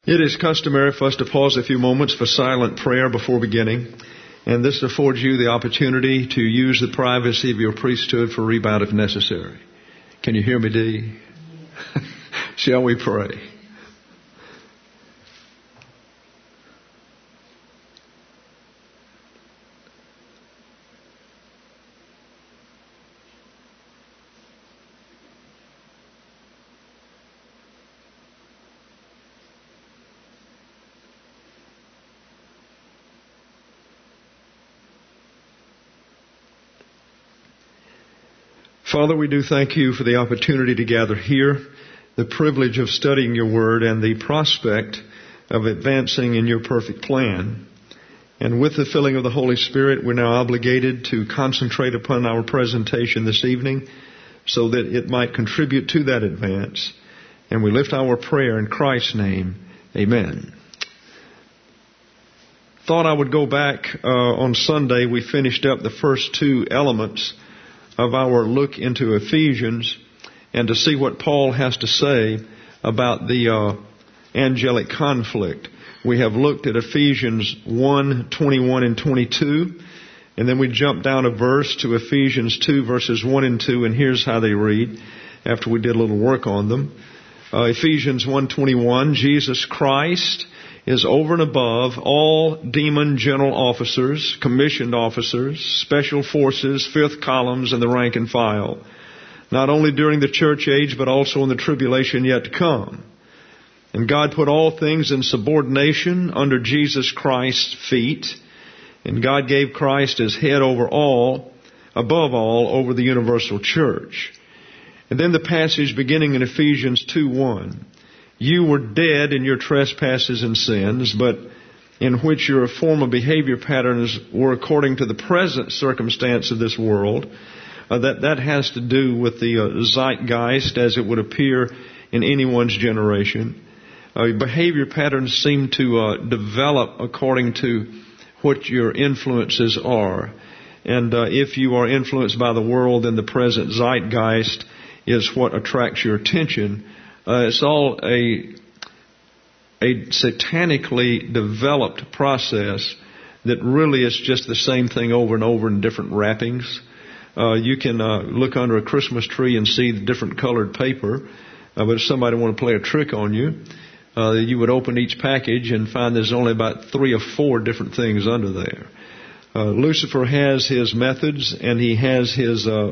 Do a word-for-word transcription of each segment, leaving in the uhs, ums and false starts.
It is customary for us to pause a few moments for silent prayer before beginning, and this affords you the opportunity to use the privacy of your priesthood for rebound if necessary. Can you hear me, Dee? Shall we pray? Father, we do thank you for the opportunity to gather here, the privilege of studying your word, and the prospect of advancing in your perfect plan. And with the filling of the Holy Spirit, we're now obligated to concentrate upon our presentation this evening so that it might contribute to that advance. And we lift our prayer in Christ's name. Amen. Thought I would go back uh, on Sunday. We finished up the first two elements of our look into Ephesians and to see what Paul has to say about the uh, angelic conflict. We have looked at Ephesians one, twenty-one and twenty-two, and then we jumped down a verse to Ephesians two, verses one and two, and here's how they read after we did a little work on them. Uh, Ephesians one twenty-one, Jesus Christ is over and above all demon general officers, commissioned officers, special forces, fifth columns, and the rank and file, not only during the church age, but also in the tribulation yet to come. And God put all things in subordination under Jesus Christ's feet, and God gave Christ as head over all, above all, over the universal church. And then the passage beginning in Ephesians two one. You were dead in your trespasses and sins, but in which your former behavior patterns were according to the present circumstance of this world. Uh, that, that has to do with the uh, zeitgeist as it would appear in anyone's generation. Uh, behavior patterns seem to uh, develop according to what your influences are. And uh, if you are influenced by the world, then the present zeitgeist is what attracts your attention. Uh, it's all a a satanically developed process that really is just the same thing over and over in different wrappings. Uh, you can uh, look under a Christmas tree and see the different colored paper, uh, but if somebody wanted to play a trick on you, uh, you would open each package and find there's only about three or four different things under there. Uh, Lucifer has his methods, and he has his uh,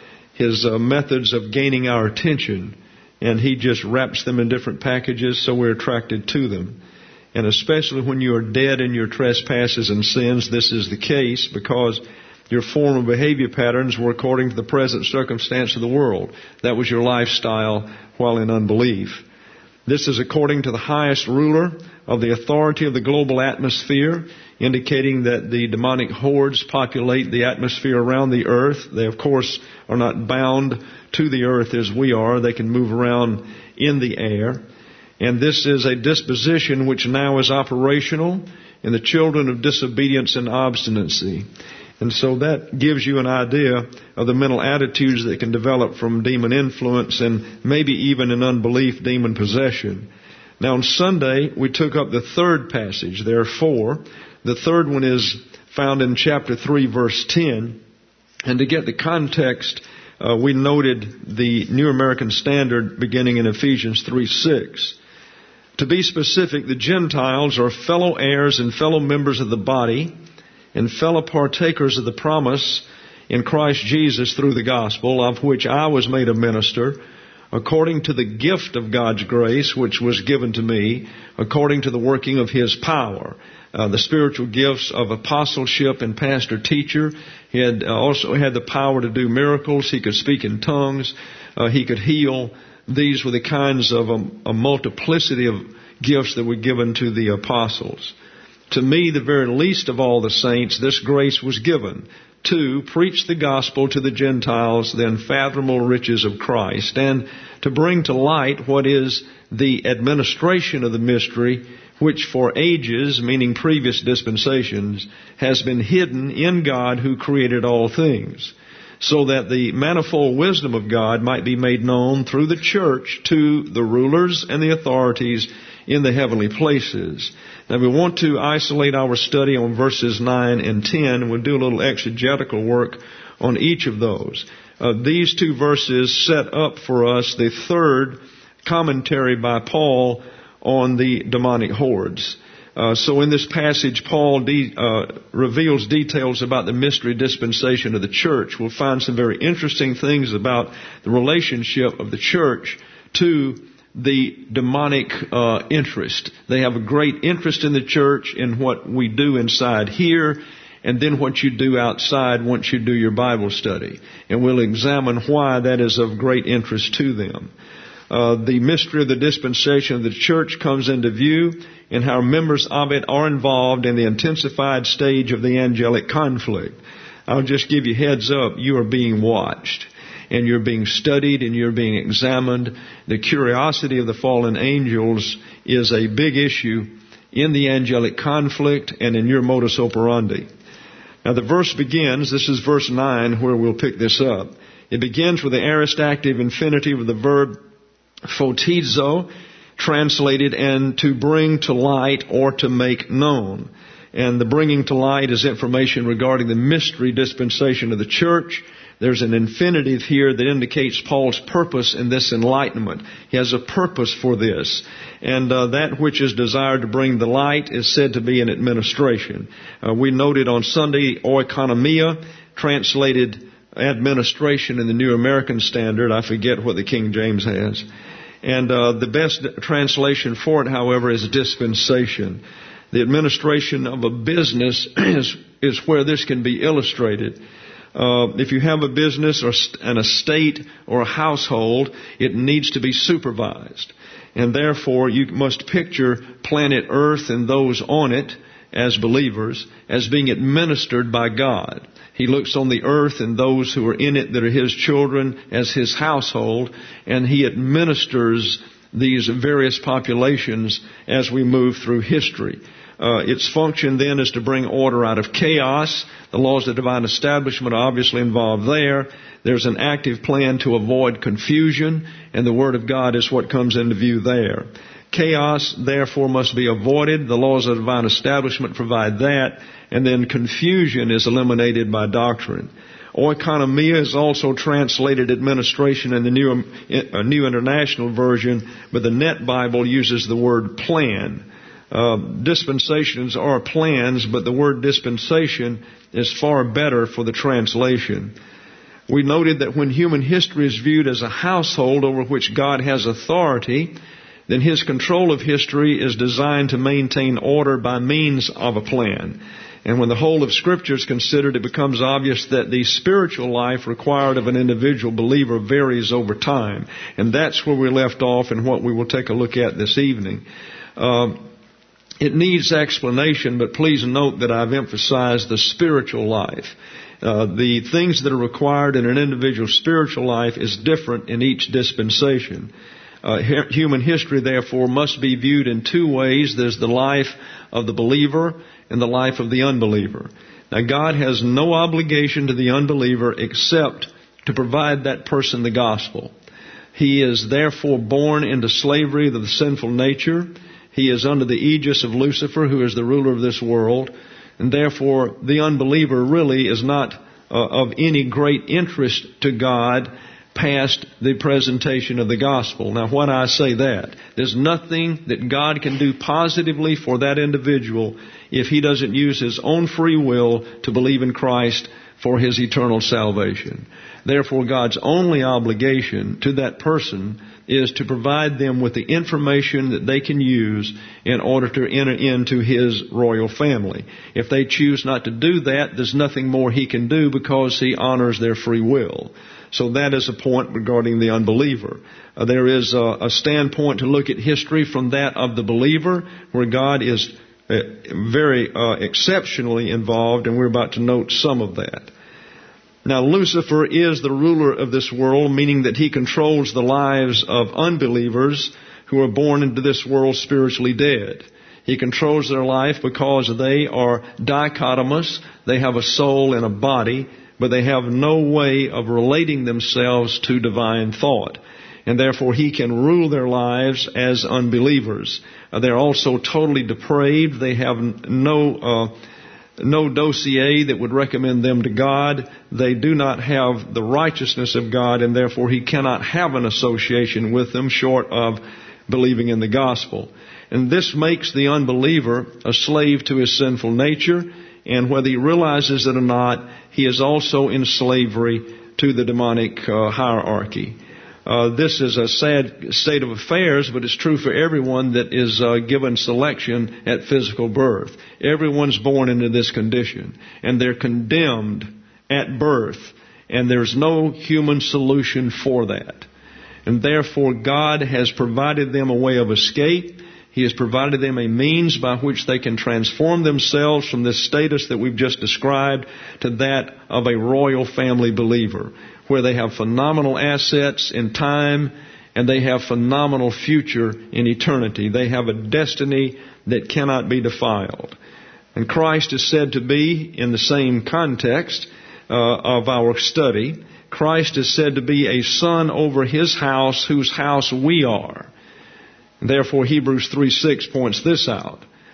his uh, methods of gaining our attention. And he just wraps them in different packages so we're attracted to them. And especially when you are dead in your trespasses and sins, this is the case because your former behavior patterns were according to the present circumstance of the world. That was your lifestyle while in unbelief. This is according to the highest ruler of the authority of the global atmosphere, indicating that the demonic hordes populate the atmosphere around the earth. They, of course, are not bound to the earth as we are. They can move around in the air. And this is a disposition which now is operational in the children of disobedience and obstinacy. And so that gives you an idea of the mental attitudes that can develop from demon influence and maybe even in unbelief, demon possession. Now on Sunday, we took up the third passage. There are four. The third one is found in chapter three, verse ten. And to get the context, uh, we noted the New American Standard beginning in Ephesians three six. To be specific, the Gentiles are fellow heirs and fellow members of the body and fellow partakers of the promise in Christ Jesus through the gospel, of which I was made a minister, according to the gift of God's grace, which was given to me, according to the working of His power. Uh, the spiritual gifts of apostleship and pastor-teacher. He had uh, also had the power to do miracles. He could speak in tongues. Uh, he could heal. These were the kinds of a, a multiplicity of gifts that were given to the apostles. To me, the very least of all the saints, this grace was given to preach the gospel to the Gentiles, the unfathomable riches of Christ, and to bring to light what is the administration of the mystery, which for ages, meaning previous dispensations, has been hidden in God who created all things, so that the manifold wisdom of God might be made known through the church to the rulers and the authorities in the heavenly places. Now we want to isolate our study on verses nine and ten. We'll do a little exegetical work on each of those. Uh, these two verses set up for us the third commentary by Paul on the demonic hordes. Uh, so in this passage, Paul de- uh, reveals details about the mystery dispensation of the church. We'll find some very interesting things about the relationship of the church to the demonic uh, interest. They have a great interest in the church in what we do inside here, and then what you do outside once you do your Bible study. And we'll examine why that is of great interest to them. Uh, the mystery of the dispensation of the church comes into view and how members of it are involved in the intensified stage of the angelic conflict. I'll just give you heads up, you are being watched and you're being studied and you're being examined. The curiosity of the fallen angels is a big issue in the angelic conflict and in your modus operandi. Now the verse begins, this is verse nine where we'll pick this up. It begins with the aorist active infinitive of the verb photizo, translated and to bring to light or to make known. And the bringing to light is information regarding the mystery dispensation of the church. There's an infinitive here that indicates Paul's purpose in this enlightenment. He has a purpose for this. And uh, that which is desired to bring the light is said to be an administration. Uh, we noted on Sunday oikonomia, translated administration in the New American Standard. I forget what the King James has. And uh, the best translation for it, however, is dispensation. The administration of a business is, is where this can be illustrated. Uh, if you have a business or an estate or a household, it needs to be supervised. And therefore, you must picture planet Earth and those on it as believers as being administered by God. He looks on the earth and those who are in it that are His children as His household, and He administers these various populations as we move through history. Uh, its function then is to bring order out of chaos. The laws of divine establishment are obviously involved there. There's an active plan to avoid confusion, and the Word of God is what comes into view there. Chaos, therefore, must be avoided. The laws of divine establishment provide that. And then confusion is eliminated by doctrine. Oikonomia is also translated administration in the New, uh, New International Version, but the Net Bible uses the word plan. Uh, dispensations are plans, but the word dispensation is far better for the translation. We noted that when human history is viewed as a household over which God has authority, then His control of history is designed to maintain order by means of a plan. And when the whole of Scripture is considered, it becomes obvious that the spiritual life required of an individual believer varies over time. And that's where we left off and what we will take a look at this evening. Uh, it needs explanation, but please note that I've emphasized the spiritual life. Uh, the things that are required in an individual's spiritual life is different in each dispensation. Uh, human history, therefore, must be viewed in two ways. There's the life of the believer and the life of the unbeliever. Now, God has no obligation to the unbeliever except to provide that person the gospel. He is therefore born into slavery to the sinful nature. He is under the aegis of Lucifer, who is the ruler of this world. And therefore, the unbeliever really is not uh, of any great interest to God past the presentation of the gospel. Now, when I say that, there's nothing that God can do positively for that individual if he doesn't use his own free will to believe in Christ for his eternal salvation. Therefore, God's only obligation to that person is to provide them with the information that they can use in order to enter into His royal family. If they choose not to do that, there's nothing more He can do because He honors their free will. So that is a point regarding the unbeliever. Uh, there is a, a standpoint to look at history from that of the believer, where God is uh, very uh, exceptionally involved, and we're about to note some of that. Now, Lucifer is the ruler of this world, meaning that he controls the lives of unbelievers who are born into this world spiritually dead. He controls their life because they are dichotomous. They have a soul and a body, but they have no way of relating themselves to divine thought. and therefore he can rule their lives as unbelievers. Uh, they're also totally depraved. They have no uh, no dossier that would recommend them to God. They do not have the righteousness of God, and therefore he cannot have an association with them short of believing in the gospel. And this makes the unbeliever a slave to his sinful nature, and whether he realizes it or not, he is also in slavery to the demonic uh, hierarchy. Uh, this is a sad state of affairs, but it's true for everyone that is uh, given selection at physical birth. Everyone's born into this condition, and they're condemned at birth, and there's no human solution for that. And therefore, God has provided them a way of escape. He has provided them a means by which they can transform themselves from this status that we've just described to that of a royal family believer, where they have phenomenal assets in time and they have phenomenal future in eternity. They have a destiny that cannot be defiled. And Christ is said to be, in the same context uh, of our study, Christ is said to be a son over his house, whose house we are. Therefore, Hebrews three six points this out.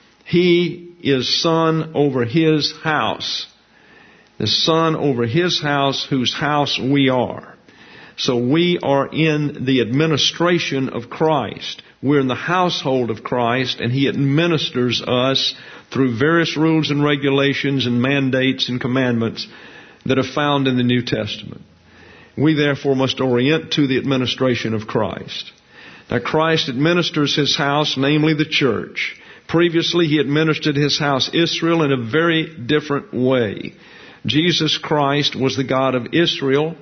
He is son over his house. The son over his house, whose house we are. So we are in the administration of Christ. We're in the household of Christ, and he administers us through various rules and regulations and mandates and commandments that are found in the New Testament. We therefore must orient to the administration of Christ. Now, Christ administers his house, namely the church. Previously, he administered his house, Israel, in a very different way. Jesus Christ was the God of Israel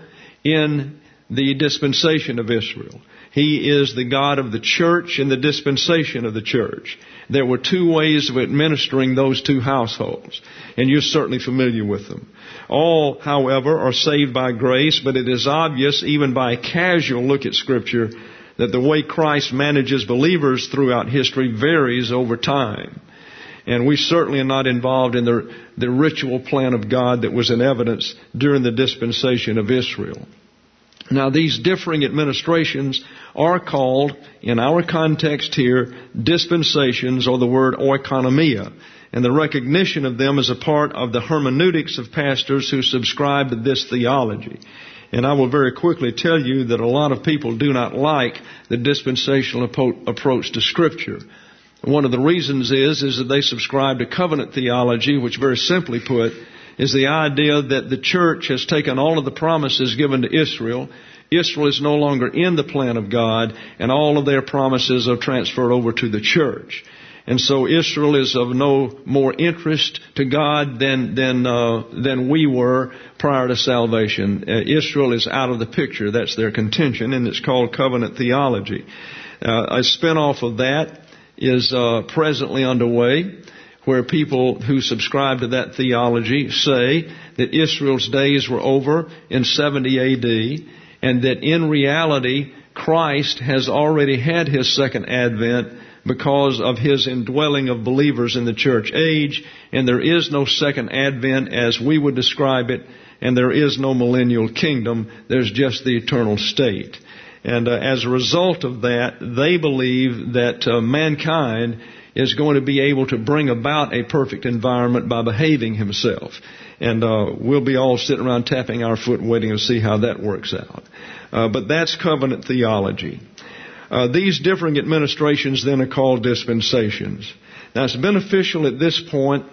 in the dispensation of Israel. He is the God of the church in the dispensation of the church. There were two ways of administering those two households, and you're certainly familiar with them. All, however, are saved by grace, but it is obvious, even by a casual look at Scripture, that the way Christ manages believers throughout history varies over time. And we certainly are not involved in the, the ritual plan of God that was in evidence during the dispensation of Israel. Now, these differing administrations are called, in our context here, dispensations, or the word oikonomia. And the recognition of them is a part of the hermeneutics of pastors who subscribe to this theology. And I will very quickly tell you that a lot of people do not like the dispensational approach to Scripture. One of the reasons is, is that they subscribe to covenant theology, which very simply put is the idea that the church has taken all of the promises given to Israel. Israel is no longer in the plan of God, and all of their promises are transferred over to the church. And so Israel is of no more interest to God than than uh, than we were prior to salvation. Uh, Israel is out of the picture. That's their contention, and it's called covenant theology. Uh, a spin-off of that is uh, presently underway, where people who subscribe to that theology say that Israel's days were over in seventy A D, and that in reality Christ has already had his second advent because of his indwelling of believers in the church age, and there is no second advent as we would describe it, and there is no millennial kingdom. There's just the eternal state. And uh, as a result of that, they believe that uh, mankind is going to be able to bring about a perfect environment by behaving himself. And uh, we'll be all sitting around tapping our foot waiting to see how that works out. Uh, but that's covenant theology. Uh, these differing administrations then are called dispensations. Now, it's beneficial at this point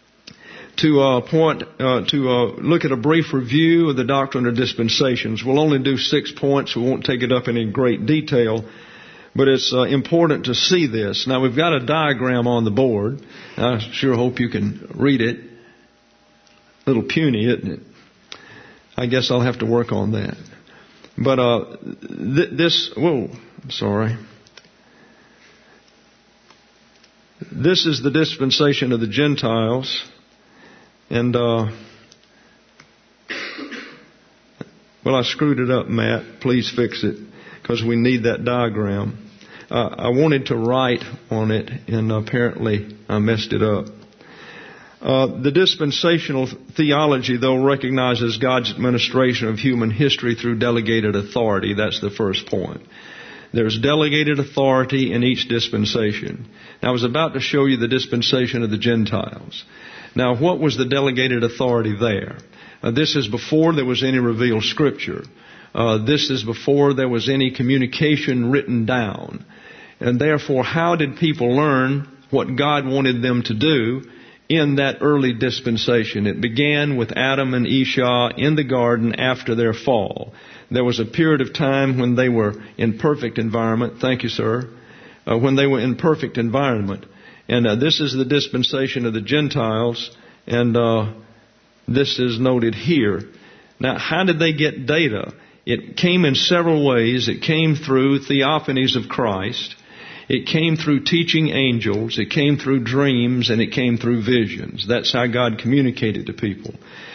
to uh, point uh, to uh, look at a brief review of the doctrine of dispensations. We'll only do six points. We won't take it up in any great detail, but it's uh, important to see this. Now, we've got a diagram on the board. I sure hope you can read it. A little puny, isn't it? I guess I'll have to work on that. But uh, th- this, whoa, I'm sorry. This is the dispensation of the Gentiles. And, uh, well, I screwed it up, Matt. Please fix it, because we need that diagram. Uh, I wanted to write on it, and apparently I messed it up. Uh, the dispensational theology, though, recognizes God's administration of human history through delegated authority. That's the first point. There's delegated authority in each dispensation. Now, I was about to show you the dispensation of the Gentiles. Now, what was the delegated authority there? Uh, this is before there was any revealed Scripture. Uh, this is before there was any communication written down. And therefore, how did people learn what God wanted them to do in that early dispensation? It began with Adam and Esau in the garden after their fall. There was a period of time when they were in perfect environment. Thank you, sir. Uh, when they were in perfect environment. And uh, this is the dispensation of the Gentiles. And uh, this is noted here. Now, how did they get data? It came in several ways. It came through theophanies of Christ. It came through teaching angels. It came through dreams, and it came through visions. That's how God communicated to people.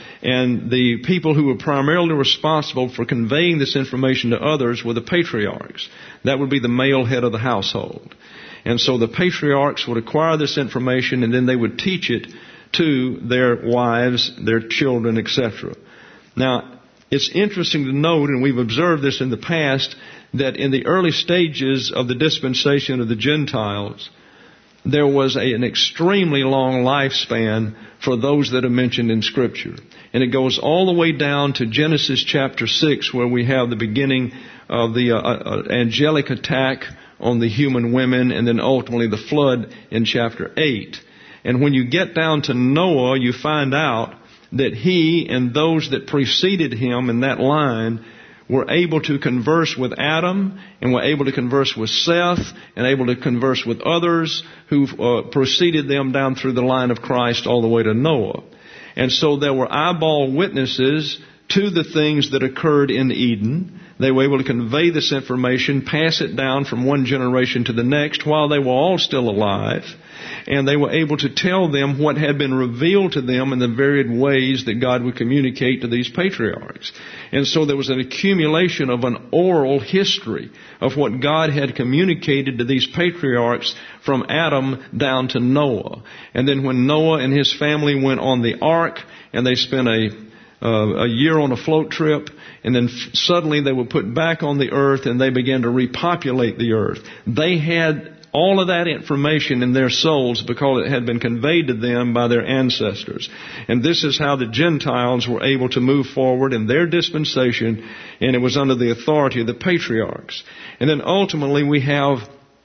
And the people who were primarily responsible for conveying this information to others were the patriarchs. That would be the male head of the household. And so the patriarchs would acquire this information, and then they would teach it to their wives, their children, et cetera. Now, it's interesting to note, and we've observed this in the past, that in the early stages of the dispensation of the Gentiles, there was a, an extremely long lifespan for those that are mentioned in Scripture. And it goes all the way down to Genesis chapter six, where we have the beginning of the uh, uh, angelic attack on the human women, and then ultimately the flood in chapter eight. And when you get down to Noah, you find out that he and those that preceded him in that line were able to converse with Adam, and were able to converse with Seth, and able to converse with others who uh, preceded them down through the line of Christ all the way to Noah. And so there were eyeball witnesses to the things that occurred in Eden. They were able to convey this information, pass it down from one generation to the next while they were all still alive. And they were able to tell them what had been revealed to them in the varied ways that God would communicate to these patriarchs. And so there was an accumulation of an oral history of what God had communicated to these patriarchs from Adam down to Noah. And then when Noah and his family went on the ark, and they spent a Uh, a year on a float trip, and then f- suddenly they were put back on the earth, and they began to repopulate the earth. They had all of that information in their souls because it had been conveyed to them by their ancestors. And this is how the Gentiles were able to move forward in their dispensation, and it was under the authority of the patriarchs. And then ultimately we have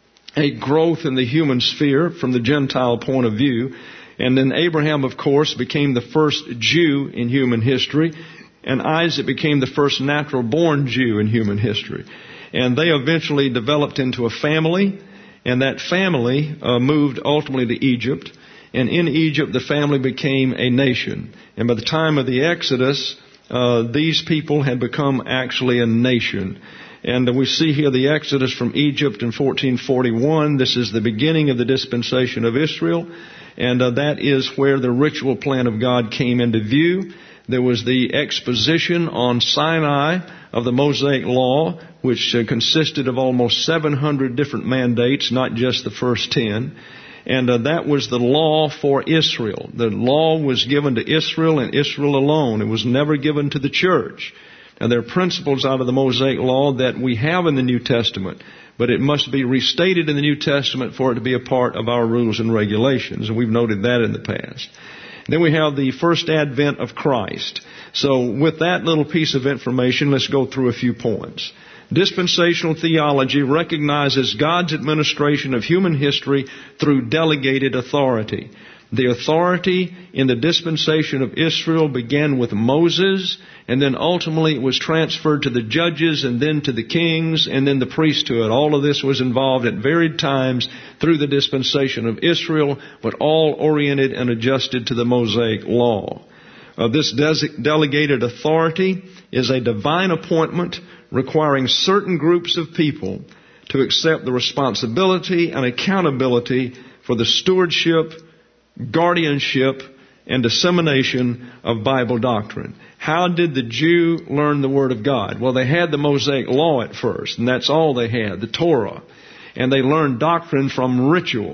a growth in the human sphere from the Gentile point of view. And then Abraham, of course, became the first Jew in human history. And Isaac became the first natural-born Jew in human history. And they eventually developed into a family. And that family uh, moved ultimately to Egypt. And in Egypt, the family became a nation. And by the time of the Exodus, uh, these people had become actually a nation. And we see here the Exodus from Egypt in fourteen forty-one. This is the beginning of the dispensation of Israel. And uh, that is where the ritual plan of God came into view. There was the exposition on Sinai of the Mosaic Law, which uh, consisted of almost seven hundred different mandates, not just the first ten. And uh, that was the law for Israel. The law was given to Israel and Israel alone. It was never given to the church. Now, there are principles out of the Mosaic Law that we have in the New Testament, but it must be restated in the New Testament for it to be a part of our rules and regulations, and we've noted that in the past. Then we have the first advent of Christ. So with that little piece of information, let's go through a few points. Dispensational theology recognizes God's administration of human history through delegated authority. The authority in the dispensation of Israel began with Moses, and then ultimately it was transferred to the judges, and then to the kings, and then the priesthood. All of this was involved at varied times through the dispensation of Israel, but all oriented and adjusted to the Mosaic Law. Uh, this des- delegated authority is a divine appointment requiring certain groups of people to accept the responsibility and accountability for the stewardship, guardianship, and dissemination of Bible doctrine. How did the Jew learn the Word of God? Well, they had the Mosaic Law at first, and that's all they had, the Torah. And they learned doctrine from ritual.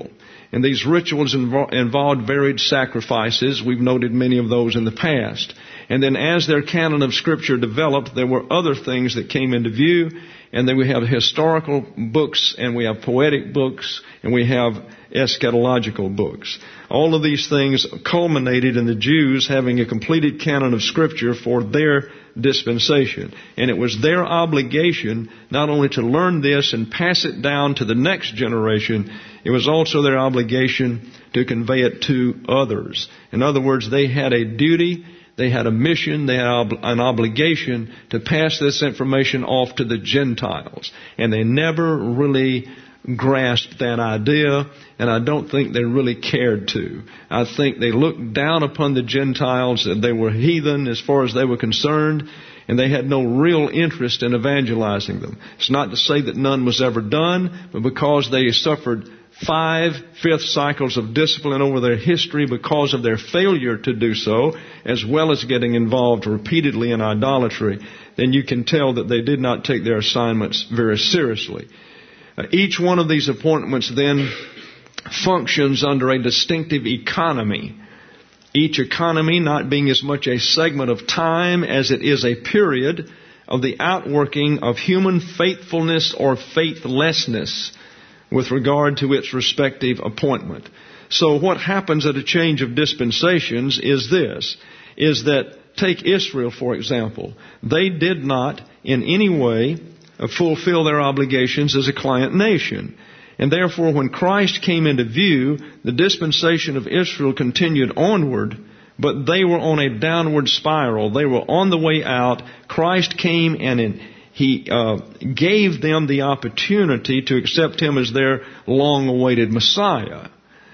And these rituals invo- involved varied sacrifices. We've noted many of those in the past. And then as their canon of Scripture developed, there were other things that came into view. And then we have historical books, and we have poetic books, and we have eschatological books. All of these things culminated in the Jews having a completed canon of Scripture for their dispensation. And it was their obligation not only to learn this and pass it down to the next generation, it was also their obligation to convey it to others. In other words, they had a duty, they had a mission, they had an obligation to pass this information off to the Gentiles. And they never really grasped that idea, and I don't think they really cared to. I think they looked down upon the Gentiles, that they were heathen as far as they were concerned, and they had no real interest in evangelizing them. It's not to say that none was ever done, but because they suffered five fifth cycles of discipline over their history because of their failure to do so, as well as getting involved repeatedly in idolatry, then you can tell that they did not take their assignments very seriously. Uh, each one of these appointments then functions under a distinctive economy. Each economy not being as much a segment of time as it is a period of the outworking of human faithfulness or faithlessness with regard to its respective appointment. So what happens at a change of dispensations is this, is that take Israel, for example. They did not in any way fulfill their obligations as a client nation. And therefore, when Christ came into view, the dispensation of Israel continued onward, but they were on a downward spiral. They were on the way out. Christ came and in, He uh, gave them the opportunity to accept Him as their long-awaited Messiah.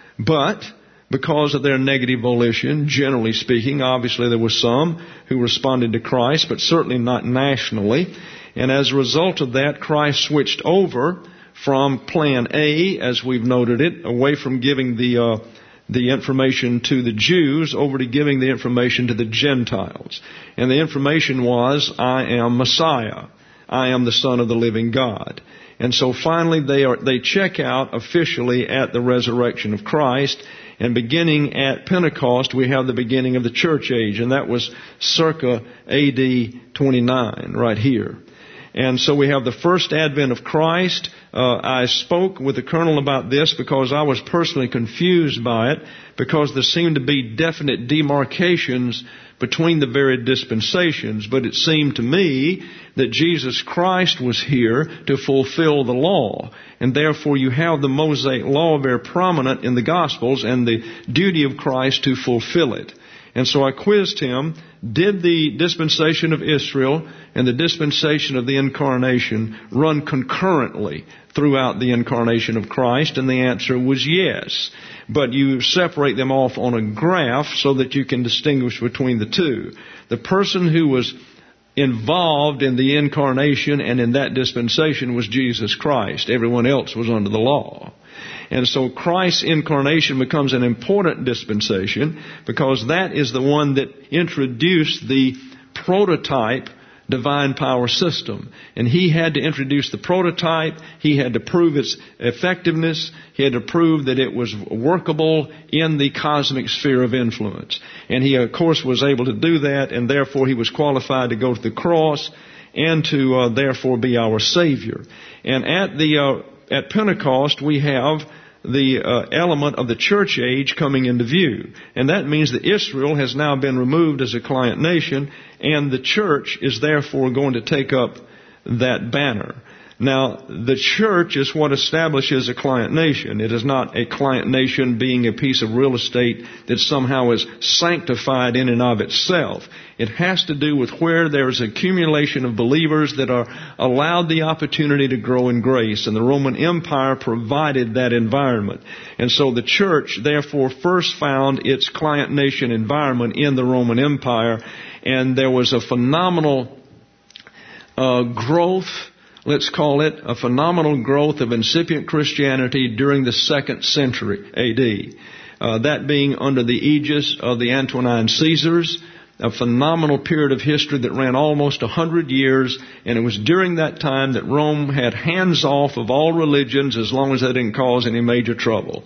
But because of their negative volition, generally speaking, obviously there were some who responded to Christ, but certainly not nationally. And as a result of that, Christ switched over from plan A, as we've noted it, away from giving the uh, the information to the Jews over to giving the information to the Gentiles. And the information was, I am Messiah. I am the Son of the living God. And so finally they are they check out officially at the resurrection of Christ. And beginning at Pentecost, we have the beginning of the church age. And that was circa A D twenty-nine, right here. And so we have the first advent of Christ. Uh, I spoke with the colonel about this because I was personally confused by it, because there seemed to be definite demarcations between the varied dispensations. But it seemed to me that Jesus Christ was here to fulfill the law. And therefore you have the Mosaic law very prominent in the Gospels and the duty of Christ to fulfill it. And so I quizzed him, did the dispensation of Israel and the dispensation of the incarnation run concurrently throughout the incarnation of Christ? And the answer was yes. But you separate them off on a graph so that you can distinguish between the two. The person who was involved in the incarnation and in that dispensation was Jesus Christ. Everyone else was under the law. And so Christ's incarnation becomes an important dispensation because that is the one that introduced the prototype divine power system. And He had to introduce the prototype. He had to prove its effectiveness. He had to prove that it was workable in the cosmic sphere of influence. And He, of course, was able to do that, and therefore He was qualified to go to the cross and to uh, therefore be our Savior. And at the uh, at Pentecost, we have the uh, element of the church age coming into view. And that means that Israel has now been removed as a client nation, and the church is therefore going to take up that banner. Now, the church is what establishes a client nation. It is not a client nation being a piece of real estate that somehow is sanctified in and of itself. It has to do with where there is accumulation of believers that are allowed the opportunity to grow in grace. And the Roman Empire provided that environment. And so the church, therefore, first found its client nation environment in the Roman Empire. And there was a phenomenal uh, growth, let's call it a phenomenal growth of incipient Christianity during the second century A D. Uh, that being under the aegis of the Antonine Caesars, a phenomenal period of history that ran almost a hundred years, and it was during that time that Rome had hands off of all religions as long as they didn't cause any major trouble.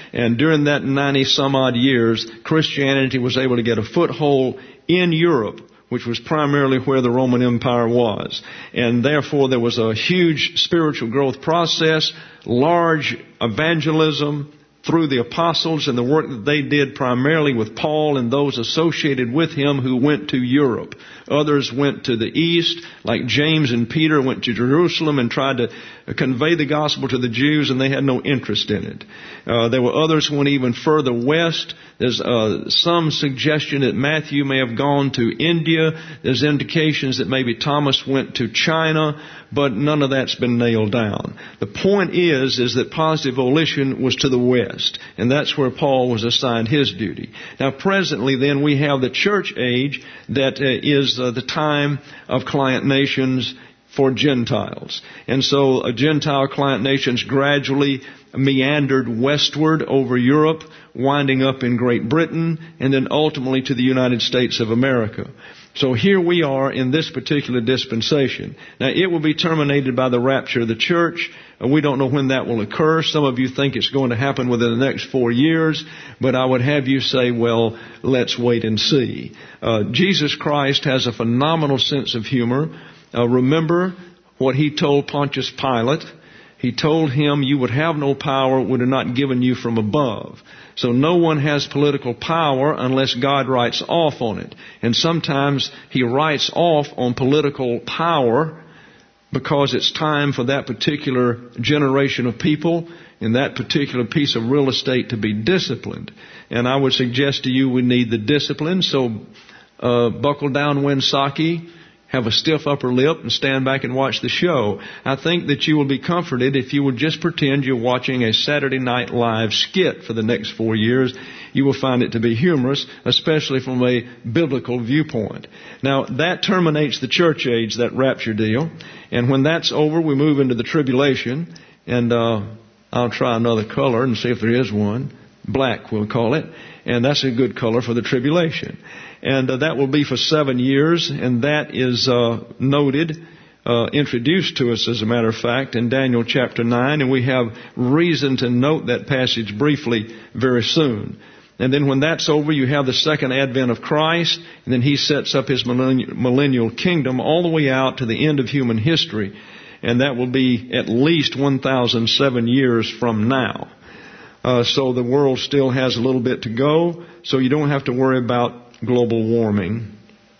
And during that ninety some odd years, Christianity was able to get a foothold in Europe, which was primarily where the Roman Empire was. And therefore there was a huge spiritual growth process, large evangelism through the apostles and the work that they did primarily with Paul and those associated with him who went to Europe. Others went to the east, like James and Peter went to Jerusalem and tried to convey the gospel to the Jews, and they had no interest in it. Uh, there were others who went even further west. There's uh, some suggestion that Matthew may have gone to India. There's indications that maybe Thomas went to China, but none of that's been nailed down. The point is, is that positive volition was to the west, and that's where Paul was assigned his duty. Now, presently, then, we have the church age that uh, is uh, the time of client nations for Gentiles. And so uh, Gentile client nations gradually meandered westward over Europe, winding up in Great Britain, and then ultimately to the United States of America. So here we are in this particular dispensation. Now, it will be terminated by the rapture of the church. We don't know when that will occur. Some of you think it's going to happen within the next four years, but I would have you say, well, let's wait and see. Uh, Jesus Christ has a phenomenal sense of humor. Uh, remember what he told Pontius Pilate. He told him, you would have no power would have not given you from above. So no one has political power unless God writes off on it. And sometimes he writes off on political power because it's time for that particular generation of people in that particular piece of real estate to be disciplined. And I would suggest to you we need the discipline. So uh, buckle down, Winsaki. Have a stiff upper lip and stand back and watch the show. I think that you will be comforted if you would just pretend you're watching a Saturday Night Live skit for the next four years. You will find it to be humorous, especially from a biblical viewpoint. Now, that terminates the church age, that rapture deal. And when that's over, we move into the tribulation. And uh, I'll try another color and see if there is one. Black, we'll call it. And that's a good color for the tribulation. And uh, that will be for seven years, and that is uh, noted, uh, introduced to us, as a matter of fact, in Daniel chapter nine, and we have reason to note that passage briefly very soon. And then when that's over, you have the second advent of Christ, and then he sets up his millennial kingdom all the way out to the end of human history, and that will be at least one thousand seven years from now. Uh, so the world still has a little bit to go, so you don't have to worry about global warming.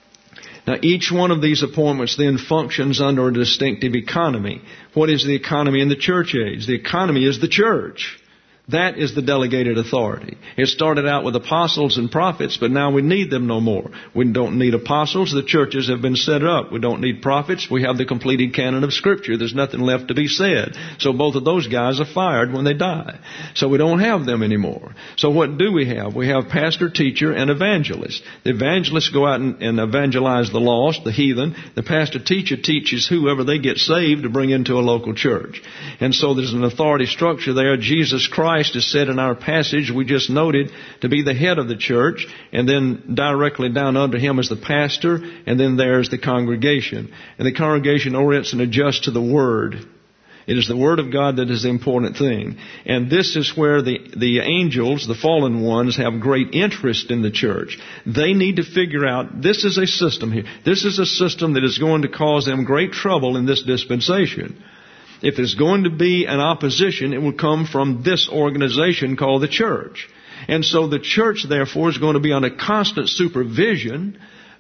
Now, each one of these appointments then functions under a distinctive economy. What is the economy in the church age? The economy is the church. That is the delegated authority. It started out with apostles and prophets, but now we need them no more. We don't need apostles. The churches have been set up. We don't need prophets. We have the completed canon of Scripture. There's nothing left to be said. So both of those guys are fired when they die. So we don't have them anymore. So what do we have? We have pastor, teacher, and evangelist. The evangelists go out and, and evangelize the lost, the heathen. The pastor, teacher teaches whoever they get saved to bring into a local church. And so there's an authority structure there. Jesus Christ is said in our passage we just noted to be the head of the church, and then directly down under him is the pastor, and then there's the congregation. And the congregation orients and adjusts to the Word. It is the Word of God that is the important thing. And this is where the, the angels, the fallen ones, have great interest in the church. They need to figure out, this is a system here. This is a system that is going to cause them great trouble in this dispensation. If there's going to be an opposition, it will come from this organization called the church. And so the church, therefore, is going to be under constant supervision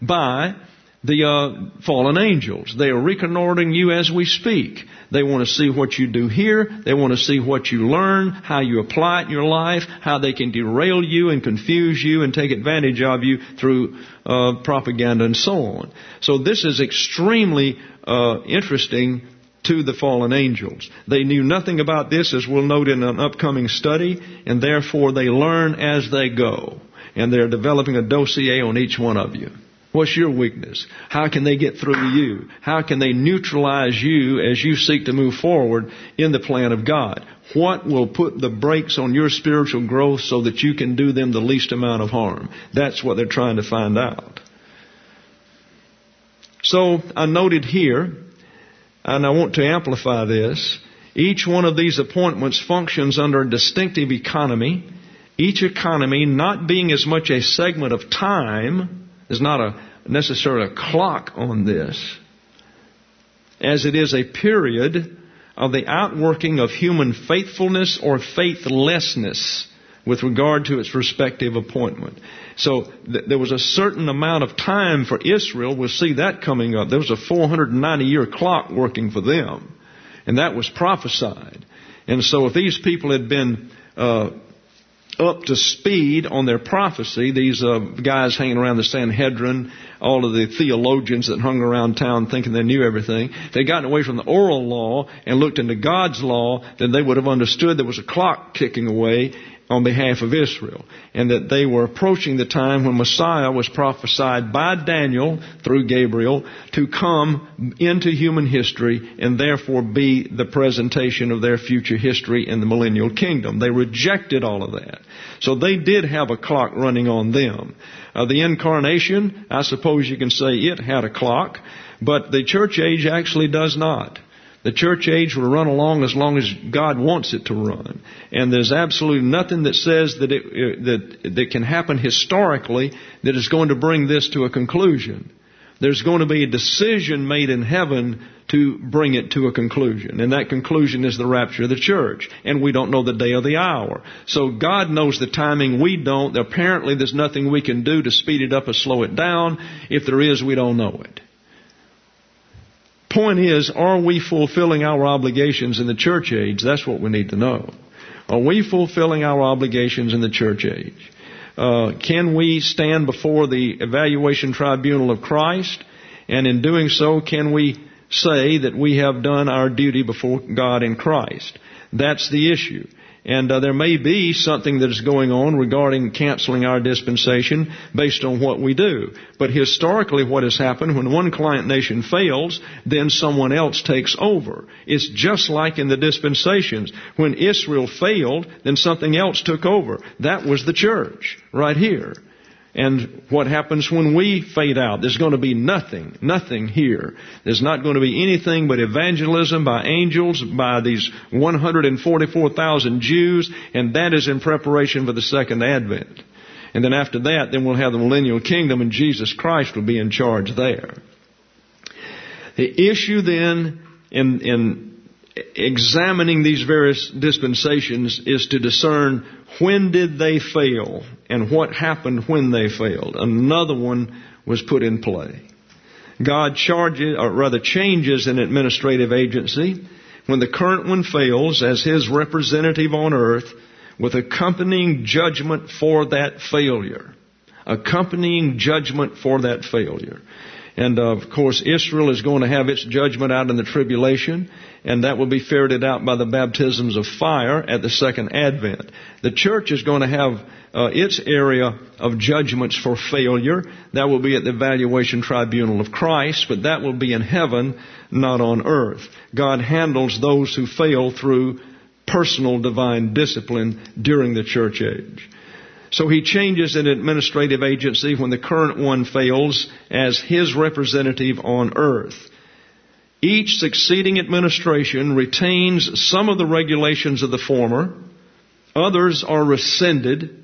by the uh, fallen angels. They are reconnoitering you as we speak. They want to see what you do here. They want to see what you learn, how you apply it in your life, how they can derail you and confuse you and take advantage of you through uh, propaganda and so on. So this is extremely uh, interesting to the fallen angels. They knew nothing about this, as we'll note in an upcoming study, and therefore they learn as they go. And they're developing a dossier on each one of you. What's your weakness? How can they get through you? How can they neutralize you as you seek to move forward in the plan of God? What will put the brakes on your spiritual growth so that you can do them the least amount of harm? That's what they're trying to find out. So I noted here, and I want to amplify this, each one of these appointments functions under a distinctive economy, each economy not being as much a segment of time, there's not a necessarily a clock on this, as it is a period of the outworking of human faithfulness or faithlessness with regard to its respective appointment. So th- there was a certain amount of time for Israel. We'll see that coming up. There was a four hundred ninety year clock working for them, and that was prophesied. And so if these people had been uh, up to speed on their prophecy, these uh, guys hanging around the Sanhedrin, all of the theologians that hung around town thinking they knew everything, if they'd gotten away from the oral law and looked into God's law, then they would have understood there was a clock ticking away on behalf of Israel, and that they were approaching the time when Messiah was prophesied by Daniel through Gabriel to come into human history and therefore be the presentation of their future history in the millennial kingdom. They rejected all of that. So they did have a clock running on them. Uh, the incarnation, I suppose you can say it had a clock, but the church age actually does not. The church age will run along as long as God wants it to run. And there's absolutely nothing that says that it, that, that can happen historically that is going to bring this to a conclusion. There's going to be a decision made in heaven to bring it to a conclusion. And that conclusion is the rapture of the church. And we don't know the day or the hour. So God knows the timing. We don't. Apparently there's nothing we can do to speed it up or slow it down. If there is, we don't know it. Point is, are we fulfilling our obligations in the church age? That's what we need to know. Are we fulfilling our obligations in the church age? Uh, can we stand before the evaluation tribunal of Christ? And in doing so, can we say that we have done our duty before God in Christ? That's the issue. And uh, there may be something that is going on regarding canceling our dispensation based on what we do. But historically what has happened, when one client nation fails, then someone else takes over. It's just like in the dispensations. When Israel failed, then something else took over. That was the church right here. And what happens when we fade out? There's going to be nothing, nothing here. There's not going to be anything but evangelism by angels, by these one hundred forty-four thousand Jews, and that is in preparation for the second advent. And then after that, then we'll have the millennial kingdom, and Jesus Christ will be in charge there. The issue then in, in examining these various dispensations is to discern when did they fail and what happened when they failed. Another one was put in play. God charges, or rather changes an administrative agency when the current one fails as His representative on earth with accompanying judgment for that failure. Accompanying judgment for that failure. And uh, of course, Israel is going to have its judgment out in the tribulation, and that will be ferreted out by the baptisms of fire at the second advent. The church is going to have uh, its area of judgments for failure. That will be at the evaluation tribunal of Christ, but that will be in heaven, not on earth. God handles those who fail through personal divine discipline during the church age. So He changes an administrative agency when the current one fails as His representative on earth. Each succeeding administration retains some of the regulations of the former. Others are rescinded,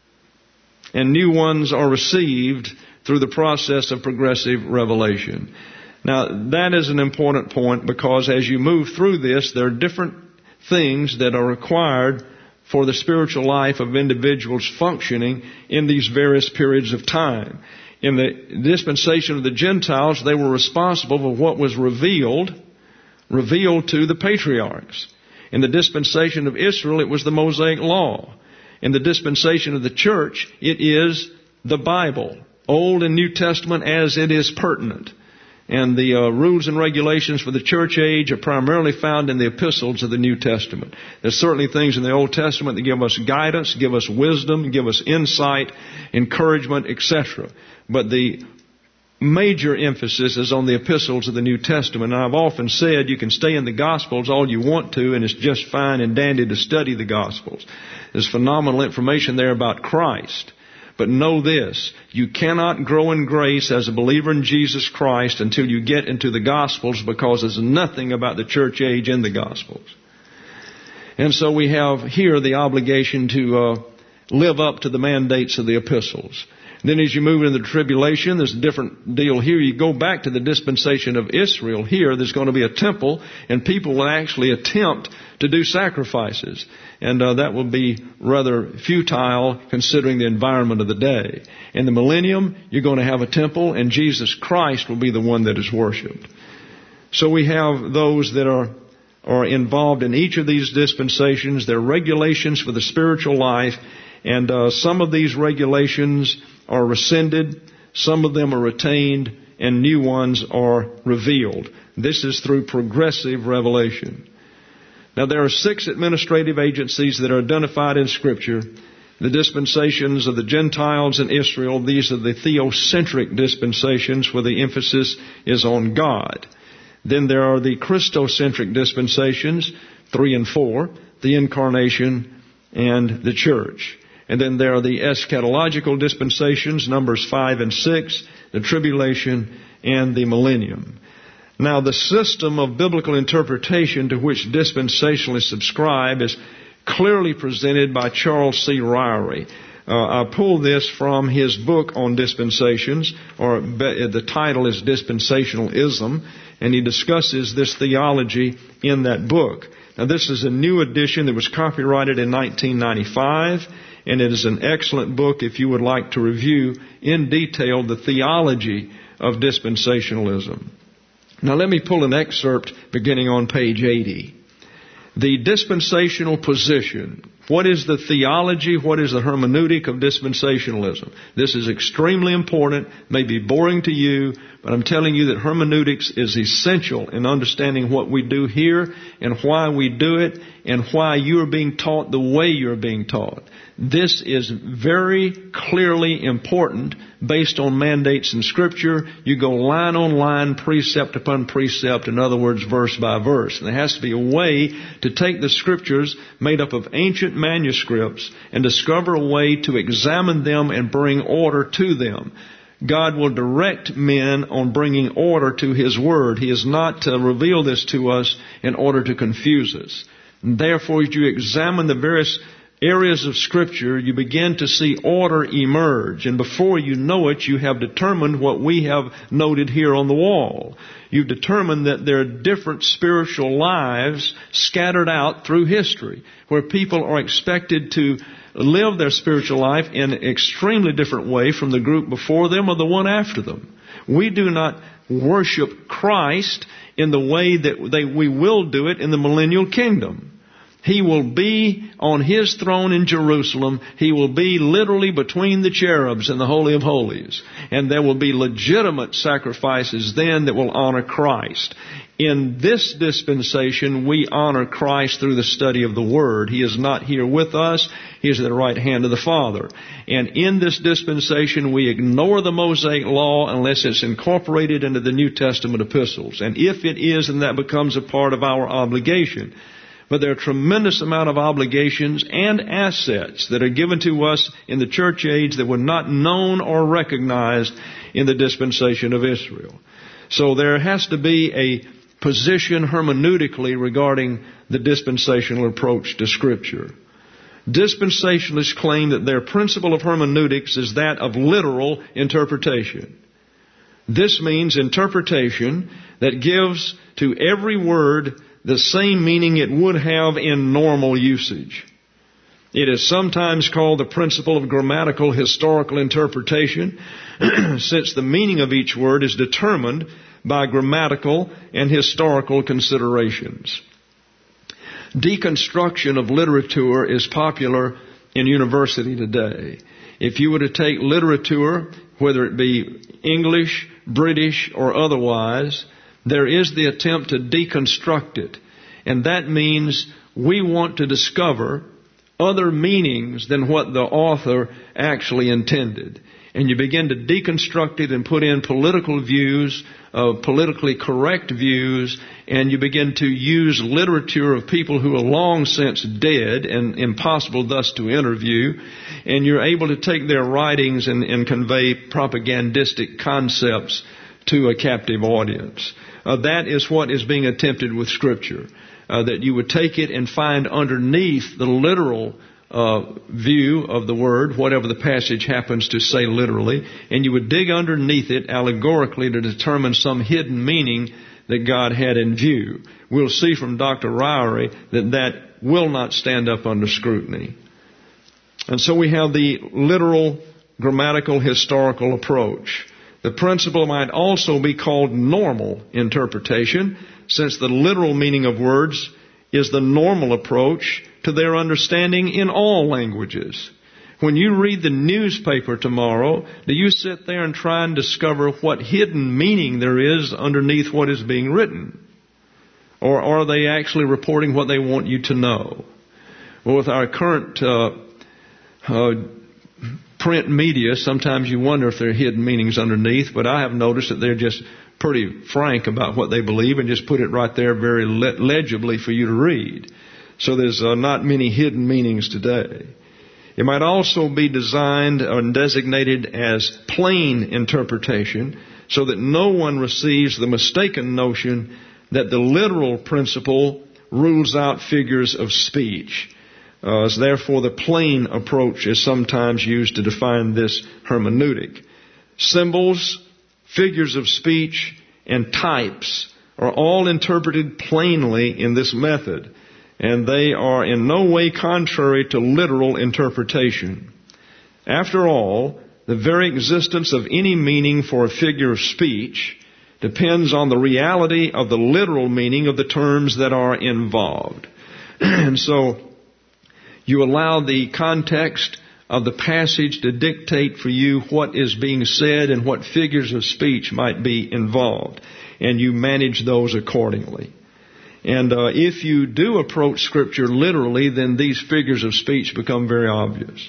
and new ones are received through the process of progressive revelation. Now, that is an important point, because as you move through this, there are different things that are required for the spiritual life of individuals functioning in these various periods of time. In the dispensation of the Gentiles, they were responsible for what was revealed, revealed to the patriarchs. In the dispensation of Israel, it was the Mosaic Law. In the dispensation of the church, it is the Bible, Old and New Testament as it is pertinent. And the uh, rules and regulations for the church age are primarily found in the epistles of the New Testament. There's certainly things in the Old Testament that give us guidance, give us wisdom, give us insight, encouragement, et cetera. But the major emphasis is on the epistles of the New Testament. And I've often said you can stay in the Gospels all you want to, and it's just fine and dandy to study the Gospels. There's phenomenal information there about Christ. But know this, you cannot grow in grace as a believer in Jesus Christ until you get into the Gospels, because there's nothing about the church age in the Gospels. And so we have here the obligation to uh, live up to the mandates of the epistles. Then as you move into the tribulation, there's a different deal here. You go back to the dispensation of Israel. Here, there's going to be a temple, and people will actually attempt to do sacrifices. And uh, that will be rather futile considering the environment of the day. In the millennium, you're going to have a temple, and Jesus Christ will be the one that is worshipped. So we have those that are, are involved in each of these dispensations. They're regulations for the spiritual life, and uh, some of these regulations are rescinded, some of them are retained, and new ones are revealed. This is through progressive revelation. Now, there are six administrative agencies that are identified in Scripture. The dispensations of the Gentiles and Israel, these are the theocentric dispensations where the emphasis is on God. Then there are the Christocentric dispensations, three and four, the Incarnation and the Church. And then there are the eschatological dispensations, numbers five and six, the tribulation and the millennium. Now, the system of biblical interpretation to which dispensationalists subscribe is clearly presented by Charles C. Ryrie. Uh, I pulled this from his book on dispensations, or the title is Dispensationalism, and he discusses this theology in that book. Now, this is a new edition that was copyrighted in nineteen ninety-five, and it is an excellent book if you would like to review in detail the theology of dispensationalism. Now, let me pull an excerpt beginning on page eighty. The dispensational position. What is the theology? What is the hermeneutic of dispensationalism? This is extremely important, may be boring to you, but I'm telling you that hermeneutics is essential in understanding what we do here and why we do it and why you are being taught the way you're being taught. This is very clearly important based on mandates in Scripture. You go line on line, precept upon precept, in other words, verse by verse. And there has to be a way to take the Scriptures made up of ancient manuscripts and discover a way to examine them and bring order to them. God will direct men on bringing order to His Word. He is not to reveal this to us in order to confuse us. And therefore, as you examine the various areas of Scripture, you begin to see order emerge. And before you know it, you have determined what we have noted here on the wall. You've determined that there are different spiritual lives scattered out through history, where people are expected to live their spiritual life in an extremely different way from the group before them or the one after them. We do not worship Christ in the way that they, we will do it in the millennial kingdom. He will be on His throne in Jerusalem. He will be literally between the cherubs in the Holy of Holies. And there will be legitimate sacrifices then that will honor Christ. In this dispensation, we honor Christ through the study of the Word. He is not here with us. He is at the right hand of the Father. And in this dispensation, we ignore the Mosaic Law unless it's incorporated into the New Testament epistles. And if it is, then that becomes a part of our obligation. But there are a tremendous amount of obligations and assets that are given to us in the church age that were not known or recognized in the dispensation of Israel. So there has to be a position hermeneutically regarding the dispensational approach to Scripture. Dispensationalists claim that their principle of hermeneutics is that of literal interpretation. This means interpretation that gives to every word the same meaning it would have in normal usage. It is sometimes called the principle of grammatical historical interpretation, since the meaning of each word is determined by grammatical and historical considerations. Deconstruction of literature is popular in university today. If you were to take literature, whether it be English, British, or otherwise, there is the attempt to deconstruct it. And that means we want to discover other meanings than what the author actually intended. And you begin to deconstruct it and put in political views, uh, politically correct views, and you begin to use literature of people who are long since dead and impossible thus to interview, and you're able to take their writings and, and convey propagandistic concepts to a captive audience. Uh, that is what is being attempted with Scripture. Uh, that you would take it and find underneath the literal uh, view of the word, whatever the passage happens to say literally, and you would dig underneath it allegorically to determine some hidden meaning that God had in view. We'll see from Doctor Ryrie that that will not stand up under scrutiny. And so we have the literal, grammatical, historical approach. The principle might also be called normal interpretation, since the literal meaning of words is the normal approach to their understanding in all languages. When you read the newspaper tomorrow, do you sit there and try and discover what hidden meaning there is underneath what is being written? Or are they actually reporting what they want you to know? Well, with our current uh, uh, print media, sometimes you wonder if there are hidden meanings underneath, but I have noticed that they're just pretty frank about what they believe and just put it right there very le- legibly for you to read. So there's uh, not many hidden meanings today. It might also be designed and designated as plain interpretation, so that no one receives the mistaken notion that the literal principle rules out figures of speech. Uh, so therefore, the plain approach is sometimes used to define this hermeneutic. Symbols, figures of speech, and types are all interpreted plainly in this method, and they are in no way contrary to literal interpretation. After all, the very existence of any meaning for a figure of speech depends on the reality of the literal meaning of the terms that are involved. And so, you allow the context of the passage to dictate for you what is being said and what figures of speech might be involved, and you manage those accordingly. And uh, if you do approach Scripture literally, then these figures of speech become very obvious.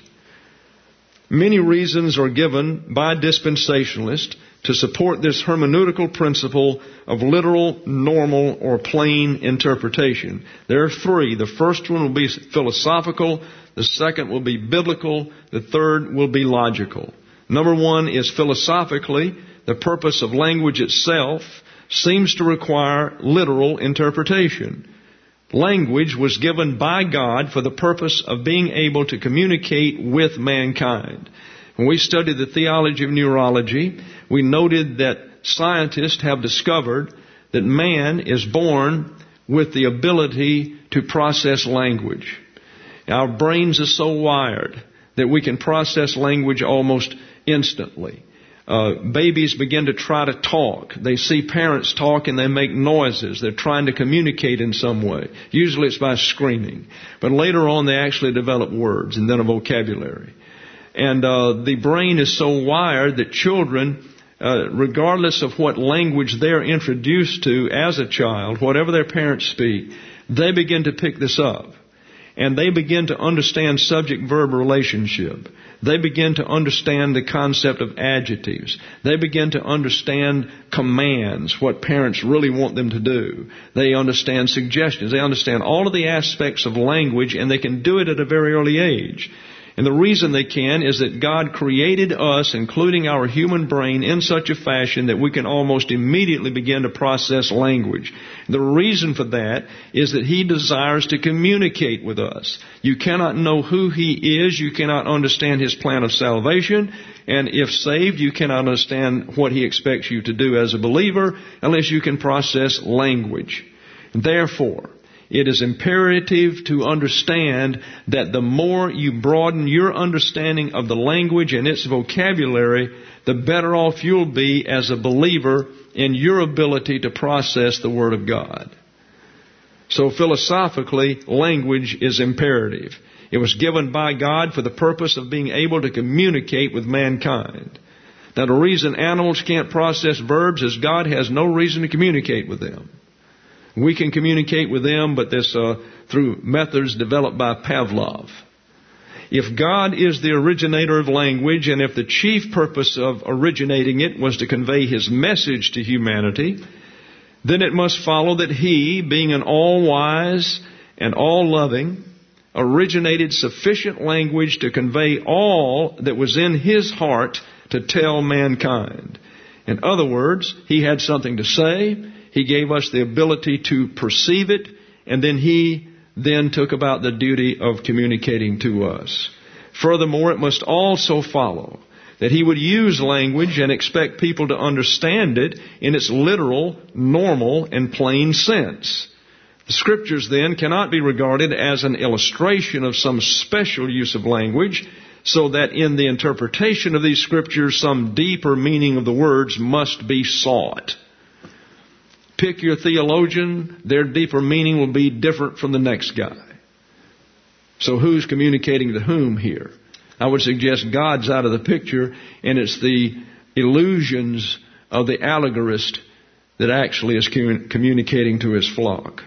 Many reasons are given by dispensationalists to support this hermeneutical principle of literal, normal, or plain interpretation. There are three. The first one will be philosophical. The second will be biblical. The third will be logical. Number one is philosophically, the purpose of language itself seems to require literal interpretation. Language was given by God for the purpose of being able to communicate with mankind. When we studied the theology of neurology, we noted that scientists have discovered that man is born with the ability to process language. Our brains are so wired that we can process language almost instantly. Uh, babies begin to try to talk. They see parents talk and they make noises. They're trying to communicate in some way. Usually it's by screaming. But later on they actually develop words and then a vocabulary. And uh, the brain is so wired that children, uh, regardless of what language they're introduced to as a child, whatever their parents speak, they begin to pick this up. And they begin to understand subject-verb relationship. They begin to understand the concept of adjectives. They begin to understand commands, what parents really want them to do. They understand suggestions. They understand all of the aspects of language, and they can do it at a very early age. And the reason they can is that God created us, including our human brain, in such a fashion that we can almost immediately begin to process language. The reason for that is that He desires to communicate with us. You cannot know who He is. You cannot understand His plan of salvation. And if saved, you cannot understand what He expects you to do as a believer unless you can process language. Therefore, it is imperative to understand that the more you broaden your understanding of the language and its vocabulary, the better off you'll be as a believer in your ability to process the Word of God. So philosophically, language is imperative. It was given by God for the purpose of being able to communicate with mankind. Now, the reason animals can't process verbs is God has no reason to communicate with them. We can communicate with them, but this uh, through methods developed by Pavlov. If God is the originator of language, and if the chief purpose of originating it was to convey His message to humanity, then it must follow that He, being an all-wise and all-loving, originated sufficient language to convey all that was in His heart to tell mankind. In other words, He had something to say. He gave us the ability to perceive it, and then He then took about the duty of communicating to us. Furthermore, it must also follow that he would use language and expect people to understand it in its literal, normal, and plain sense. The Scriptures, then, cannot be regarded as an illustration of some special use of language, so that in the interpretation of these Scriptures, some deeper meaning of the words must be sought. Pick your theologian, their deeper meaning will be different from the next guy. So who's communicating to whom here? I would suggest God's out of the picture, and it's the illusions of the allegorist that actually is communicating to his flock.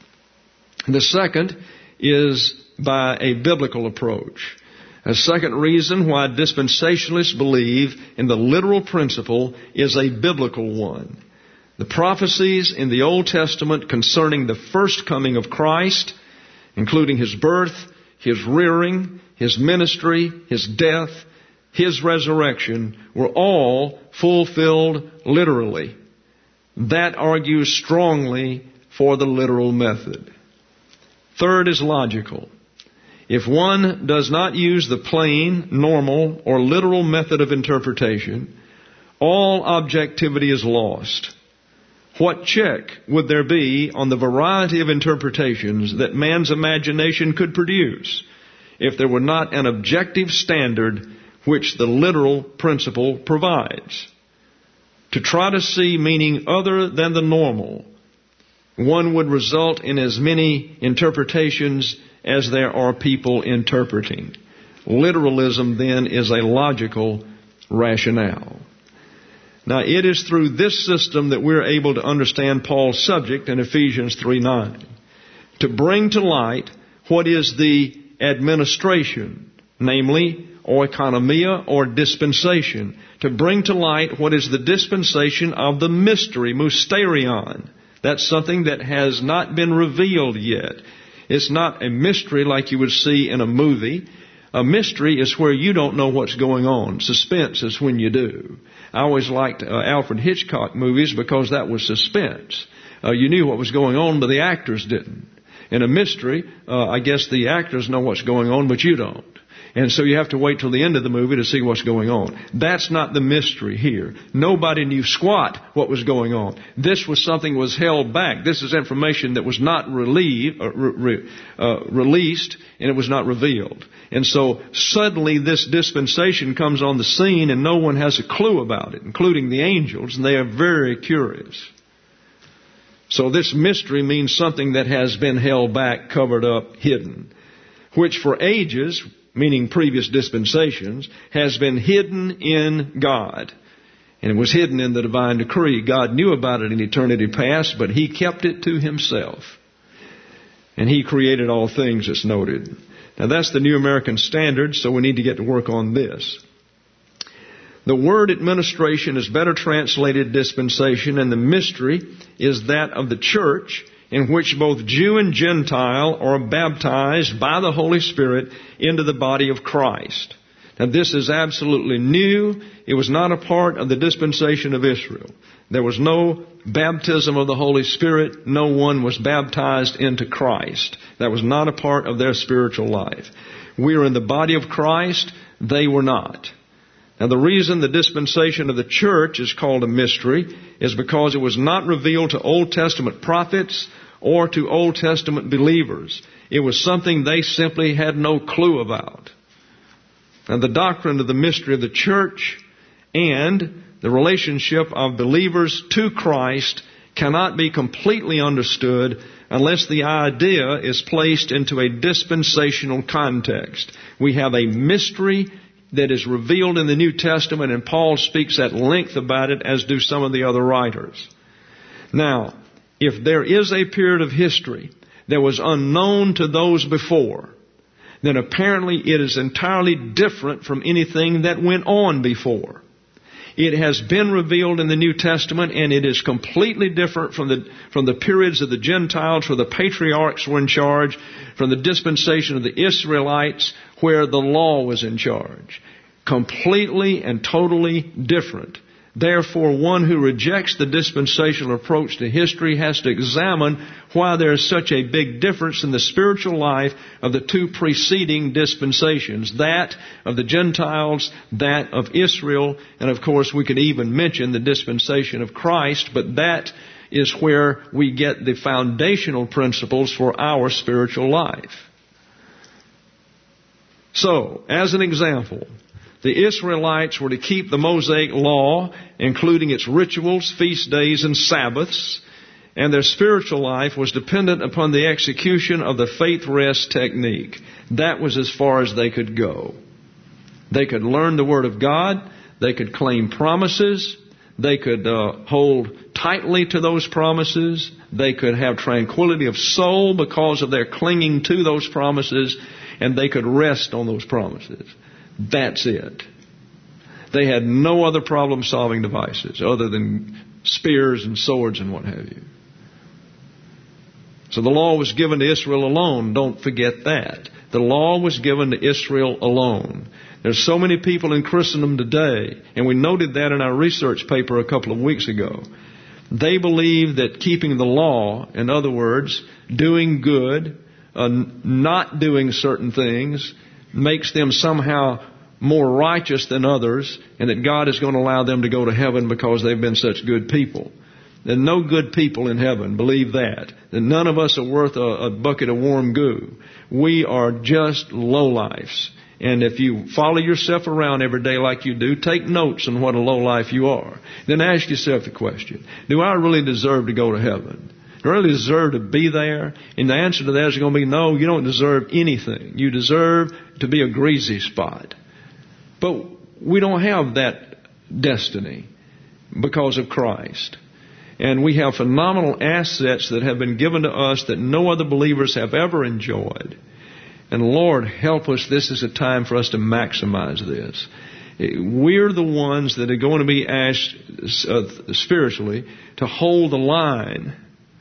The second is by a biblical approach. A second reason why dispensationalists believe in the literal principle is a biblical one. The prophecies in the Old Testament concerning the first coming of Christ, including His birth, His rearing, His ministry, His death, His resurrection, were all fulfilled literally. That argues strongly for the literal method. Third is logical. If one does not use the plain, normal, or literal method of interpretation, all objectivity is lost. What check would there be on the variety of interpretations that man's imagination could produce if there were not an objective standard which the literal principle provides? To try to see meaning other than the normal, one would result in as many interpretations as there are people interpreting. Literalism, then, is a logical rationale. Now, it is through this system that we're able to understand Paul's subject in Ephesians three nine. To bring to light what is the administration, namely, oikonomia or dispensation. To bring to light what is the dispensation of the mystery, mysterion. That's something that has not been revealed yet. It's not a mystery like you would see in a movie. A mystery is where you don't know what's going on. Suspense is when you do. I always liked uh, Alfred Hitchcock movies because that was suspense. Uh, you knew what was going on, but the actors didn't. In a mystery, uh, I guess the actors know what's going on, but you don't. And so you have to wait till the end of the movie to see what's going on. That's not the mystery here. Nobody knew squat what was going on. This was something that was held back. This is information that was not relieved, uh, re, uh, released, and it was not revealed. And so suddenly this dispensation comes on the scene and no one has a clue about it, including the angels, and they are very curious. So this mystery means something that has been held back, covered up, hidden, which for ages, meaning previous dispensations, has been hidden in God. And it was hidden in the divine decree. God knew about it in eternity past, but He kept it to Himself. And He created all things, it's noted. Now that's the New American Standard, so we need to get to work on this. The word administration is better translated dispensation, and the mystery is that of the church, in which both Jew and Gentile are baptized by the Holy Spirit into the body of Christ. Now this is absolutely new. It was not a part of the dispensation of Israel. There was no baptism of the Holy Spirit. No one was baptized into Christ. That was not a part of their spiritual life. We are in the body of Christ. They were not. Now the reason the dispensation of the church is called a mystery is because it was not revealed to Old Testament prophets or to Old Testament believers. It was something they simply had no clue about. And the doctrine of the mystery of the church and the relationship of believers to Christ cannot be completely understood unless the idea is placed into a dispensational context. We have a mystery that is revealed in the New Testament, and Paul speaks at length about it, as do some of the other writers. Now, if there is a period of history that was unknown to those before, then apparently it is entirely different from anything that went on before. It has been revealed in the New Testament, and it is completely different from the from the periods of the Gentiles where the patriarchs were in charge, from the dispensation of the Israelites where the law was in charge. Completely and totally different. Therefore, one who rejects the dispensational approach to history has to examine why there is such a big difference in the spiritual life of the two preceding dispensations, that of the Gentiles, that of Israel, and of course we could even mention the dispensation of Christ, but that is where we get the foundational principles for our spiritual life. So, as an example, the Israelites were to keep the Mosaic law, including its rituals, feast days, and Sabbaths, and their spiritual life was dependent upon the execution of the faith rest technique. That was as far as they could go. They could learn the Word of God, they could claim promises, they could uh, hold tightly to those promises, they could have tranquility of soul because of their clinging to those promises, and they could rest on those promises. That's it. They had no other problem-solving devices other than spears and swords and what have you. So the law was given to Israel alone. Don't forget that. The law was given to Israel alone. There's so many people in Christendom today, and we noted that in our research paper a couple of weeks ago. They believe that keeping the law, in other words, doing good, uh, not doing certain things, makes them somehow more righteous than others, and that God is going to allow them to go to heaven because they've been such good people. There are no good people in heaven, believe that. That none of us are worth a, a bucket of warm goo. We are just lowlifes. And if you follow yourself around every day like you do, take notes on what a lowlife you are. Then ask yourself the question, do I really deserve to go to heaven? Do I really deserve to be there? And the answer to that is going to be no, you don't deserve anything. You deserve to be a greasy spot. But we don't have that destiny because of Christ. And we have phenomenal assets that have been given to us that no other believers have ever enjoyed. And Lord, help us. This is a time for us to maximize this. We're the ones that are going to be asked uh, spiritually to hold the line.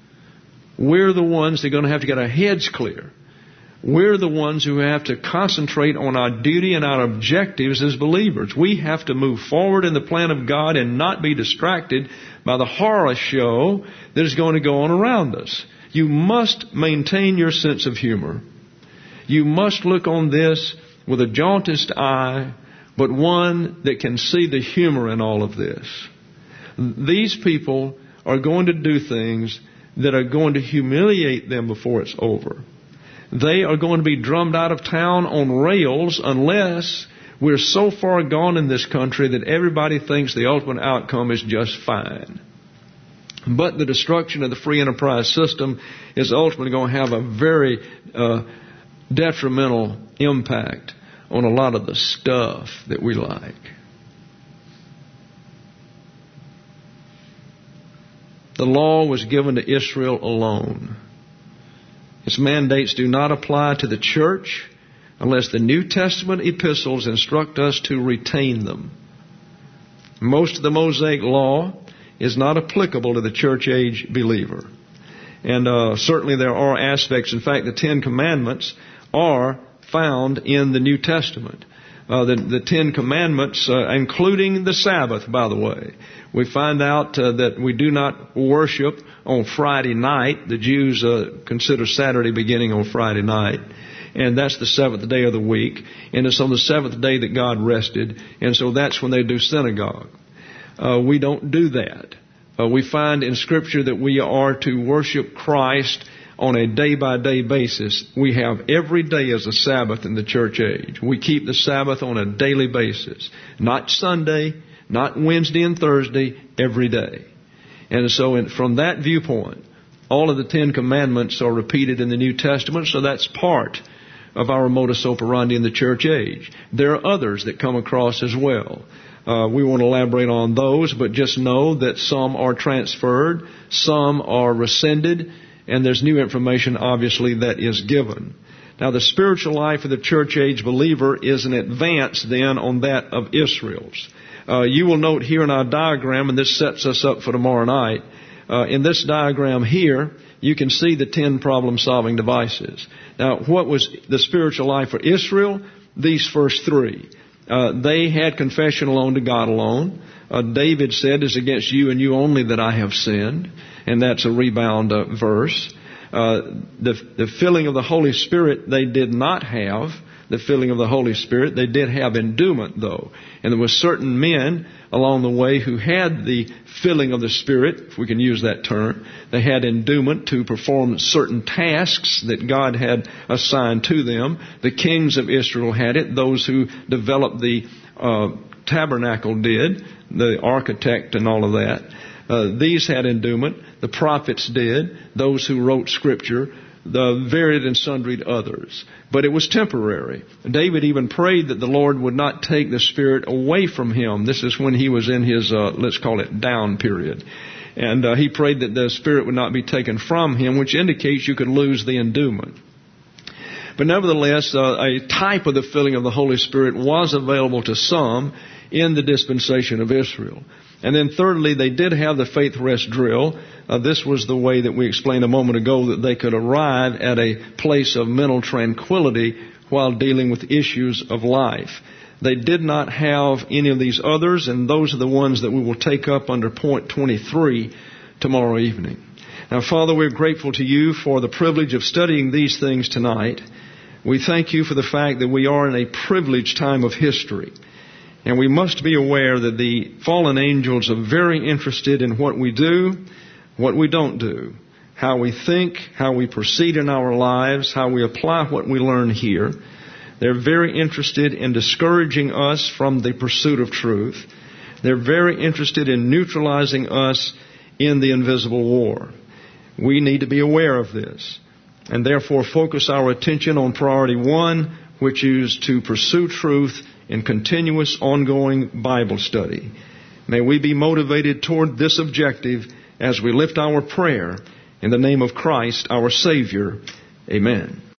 We're the ones that are going to have to get our heads clear. We're the ones who have to concentrate on our duty and our objectives as believers. We have to move forward in the plan of God and not be distracted by the horror show that is going to go on around us. You must maintain your sense of humor. You must look on this with a jaundiced eye, but one that can see the humor in all of this. These people are going to do things that are going to humiliate them before it's over. They are going to be drummed out of town on rails unless we're so far gone in this country that everybody thinks the ultimate outcome is just fine. But the destruction of the free enterprise system is ultimately going to have a very uh, detrimental impact on a lot of the stuff that we like. The law was given to Israel alone. Its mandates do not apply to the church unless the New Testament epistles instruct us to retain them. Most of the Mosaic law is not applicable to the church age believer. And uh, certainly there are aspects. In fact, the Ten Commandments are found in the New Testament. Uh, the, the Ten Commandments, uh, including the Sabbath, by the way. We find out uh, that we do not worship on Friday night. The Jews uh, consider Saturday beginning on Friday night. And that's the seventh day of the week. And it's on the seventh day that God rested. And so that's when they do synagogue. Uh, we don't do that. Uh, we find in Scripture that we are to worship Christ on a day-by-day basis. We have every day as a Sabbath in the church age. We keep the Sabbath on a daily basis. Not Sunday, not Wednesday and Thursday, every day. And so in, from that viewpoint, all of the Ten Commandments are repeated in the New Testament, so that's part of our modus operandi in the church age. There are others that come across as well. Uh, we won't elaborate on those, but just know that some are transferred, some are rescinded, and there's new information, obviously, that is given. Now, the spiritual life of the church age believer is an advance, then, on that of Israel's. Uh, you will note here in our diagram, and this sets us up for tomorrow night, uh, in this diagram here, you can see the ten problem-solving devices. Now, what was the spiritual life for Israel? These first three. Uh, they had confession alone to God alone. uh, David said, "It's against you and you only that I have sinned." And that's a rebound uh, verse. Uh, the, the filling of the Holy Spirit they did not have. The filling of the Holy Spirit. They did have endowment, though. And there were certain men along the way who had the filling of the Spirit, if we can use that term. They had endowment to perform certain tasks that God had assigned to them. The kings of Israel had it. Those who developed the uh, tabernacle did. The architect and all of that. Uh, these had endowment. The prophets did. Those who wrote Scripture. The varied and sundry others. But it was temporary. David even prayed that the Lord would not take the Spirit away from him. This is when he was in his, uh, let's call it, down period. And uh, he prayed that the Spirit would not be taken from him, which indicates you could lose the endowment. But nevertheless, uh, a type of the filling of the Holy Spirit was available to some in the dispensation of Israel. And then thirdly, they did have the faith rest drill. Uh, this was the way that we explained a moment ago that they could arrive at a place of mental tranquility while dealing with issues of life. They did not have any of these others, and those are the ones that we will take up under point twenty-three tomorrow evening. Now, Father, we're grateful to you for the privilege of studying these things tonight. We thank you for the fact that we are in a privileged time of history. And we must be aware that the fallen angels are very interested in what we do, what we don't do, how we think, how we proceed in our lives, how we apply what we learn here. They're very interested in discouraging us from the pursuit of truth. They're very interested in neutralizing us in the invisible war. We need to be aware of this, and therefore focus our attention on priority one, which is to pursue truth in continuous, ongoing Bible study. May we be motivated toward this objective as we lift our prayer in the name of Christ, our Savior. Amen.